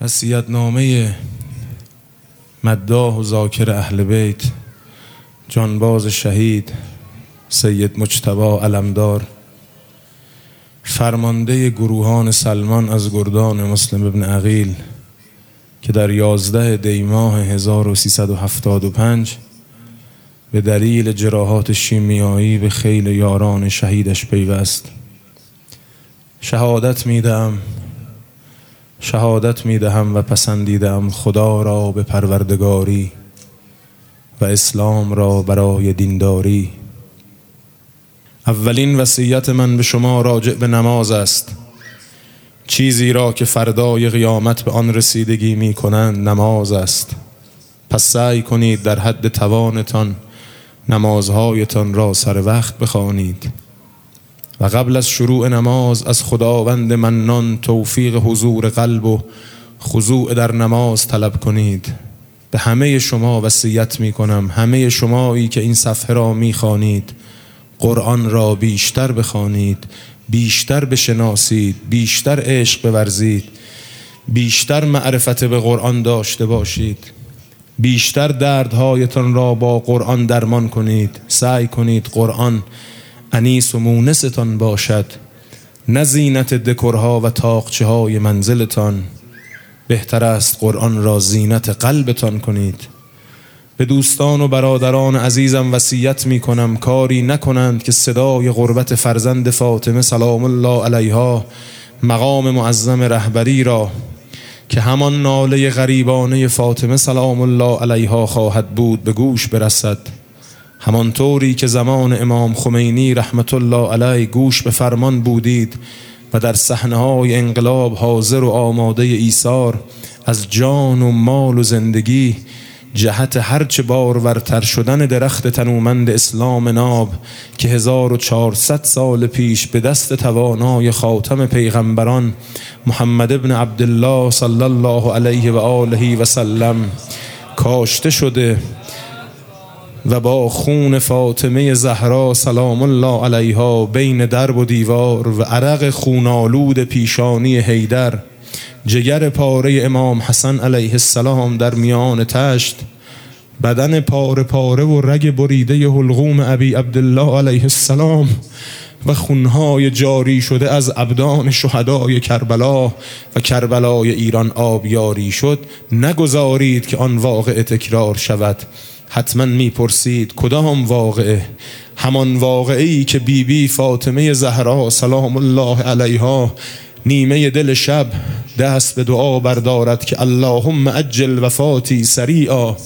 وصیت‌نامه مداح و ذاکر اهل بیت جانباز شهید سید مجتبی علمدار، فرمانده گروهان سلمان از گردان مسلم ابن عقیل، که در 11 دی ماه 1375 به دلیل جراحات شیمیایی به خیل یاران شهیدش پیوست. شهادت میدهم و پسندیدم خدا را به پروردگاری و اسلام را برای دینداری. اولین وصیت من به شما راجع به نماز است. چیزی را که فردای قیامت به آن رسیدگی می کنند نماز است. پس سعی کنید در حد توانتان نمازهایتان را سر وقت بخوانید و قبل از شروع نماز از خداوند منان توفیق حضور قلب و خضوع در نماز طلب کنید. به همه شما وصیت می کنم، همه شمایی که این صفحه را می خوانید، قرآن را بیشتر بخوانید، بیشتر بشناسید، بیشتر عشق بورزید، بیشتر معرفت به قرآن داشته باشید، بیشتر دردهایتان را با قرآن درمان کنید. سعی کنید قرآن انیس و مونستان باشد، نه زینت دکورها و تاقچه های منزلتان. بهتر است قرآن را زینت قلبتان کنید. به دوستان و برادران عزیزم وصیت می کنم کاری نکنند که صدای قربت فرزند فاطمه سلام الله علیها مقام معظم رهبری را، که همان ناله غریبانه فاطمه سلام الله علیها خواهد بود، به گوش برسد. همانطوری که زمان امام خمینی رحمت الله علیه گوش به فرمان بودید و در صحنه‌های انقلاب حاضر و آماده ایثار از جان و مال و زندگی جهت هرچه بارورتر شدن درخت تنومند اسلام ناب که 1400 سال پیش به دست توانای خاتم پیغمبران محمد ابن عبدالله صلی الله علیه و آله و سلم کاشته شده و با خون فاطمه زهرا سلام الله علیها بین درب و دیوار و عرق خونالود پیشانی حیدر جگر پاره امام حسن علیه السلام در میان تشت، بدن پاره پاره و رگ بریده حلقوم ابی عبدالله علیه السلام و خونهای جاری شده از ابدان شهدای کربلا و کربلای ایران آبیاری شد، نگذارید که آن واقعه تکرار شود. حتما میپرسید کدام واقعه؟ همان واقعه‌ای که بی فاطمه زهرا سلام الله علیها نیمه دل شب دست به دعا بردارد که اللهم عجل وفاتی سریعا.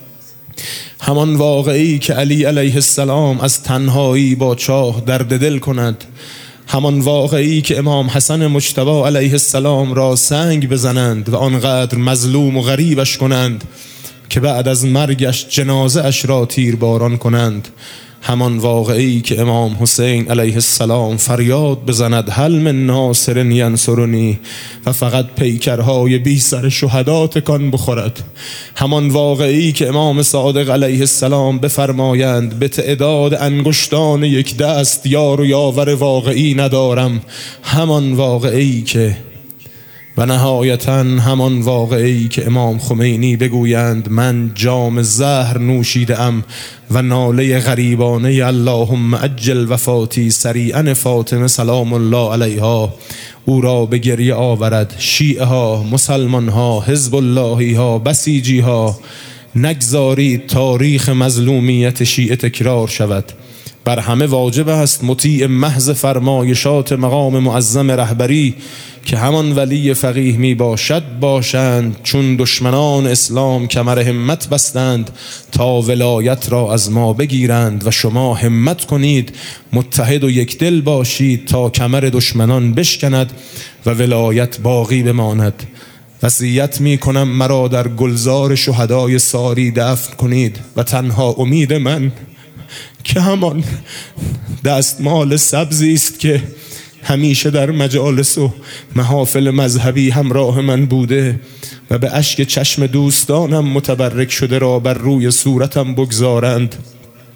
همان واقعی که علی علیه السلام از تنهایی با چاه درد دل کند. همان واقعی که امام حسن مجتبی علیه السلام را سنگ بزنند و آنقدر مظلوم و غریبش کنند که بعد از مرگش جنازه اش را تیرباران کنند. همان واقعی که امام حسین علیه السلام فریاد بزند هل من ناصر ینصرنی و فقط پیکرهای بی سر شهدا تکان بخورد. همان واقعی که امام صادق علیه السلام بفرمایند به تعداد انگشتان یک دست یار و یاور واقعی ندارم. همان واقعی که و نهایتاً همان واقعی که امام خمینی بگویند من جام زهر نوشیدم و ناله غریبانه اللهم عجل وفاتی سریعا فاطمه سلام الله علیها او را به گریه آورد. شیعه ها، مسلمان ها، حزب اللهی ها، بسیجی ها، نگذارید تاریخ مظلومیت شیعه تکرار شود. بر همه واجب است مطیع محض فرمایشات مقام معظم رهبری که همان ولی فقیه می باشند، چون دشمنان اسلام کمر همت بستند تا ولایت را از ما بگیرند و شما همت کنید متحد و یک دل باشید تا کمر دشمنان بشکند و ولایت باقی بماند. وصیت می کنم مرا در گلزار شهدای ساری دفن کنید و تنها امید من که همان دستمال سبزی است که همیشه در مجالس و محافل مذهبی همراه من بوده و به اشک چشم دوستانم متبرک شده را بر روی صورتم بگذارند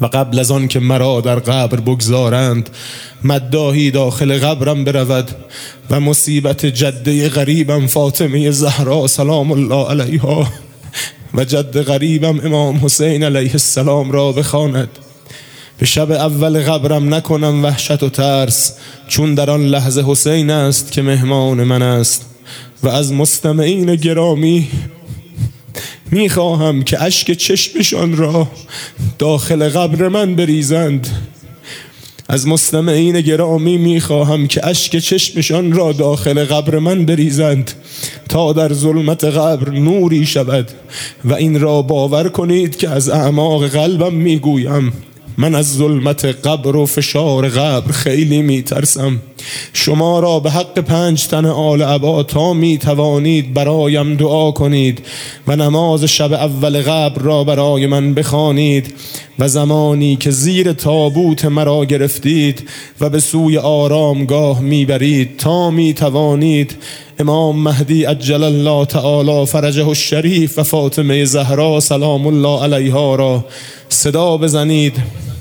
و قبل از آن که مرا در قبر بگذارند مداحی داخل قبرم برود و مصیبت جده غریبم فاطمه زهرا سلام الله علیها و جد غریبم امام حسین علیه السلام را بخواند. به شب اول قبرم نکنم وحشت و ترس، چون در آن لحظه حسین است که مهمان من است. و از مستمعین گرامی میخواهم که اشک چشمشان را داخل قبر من بریزند. از مستمعین گرامی میخواهم که اشک چشمشان را داخل قبر من بریزند تا در ظلمت قبر نوری شود. و این را باور کنید که از اعماق قلبم میگویم، من از ظلمت قبر و فشار قبر خیلی میترسم. شما را به حق 5 تن آل عبا تا میتوانید برایم دعا کنید و نماز شب اول قبر را برای من بخوانید و زمانی که زیر تابوت مرا گرفتید و به سوی آرامگاه میبرید تا میتوانید امام مهدی عجل الله تعالی فرجه الشریف و فاطمه زهرا سلام الله علیها را صدا بزنید.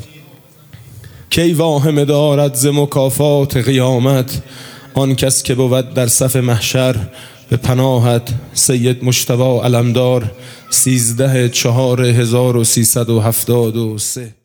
کی واهمه دارد ز مکافات قیامت آن کس که بود در صف محشر به پناهت. سید مجتبی علمدار 13/4/1373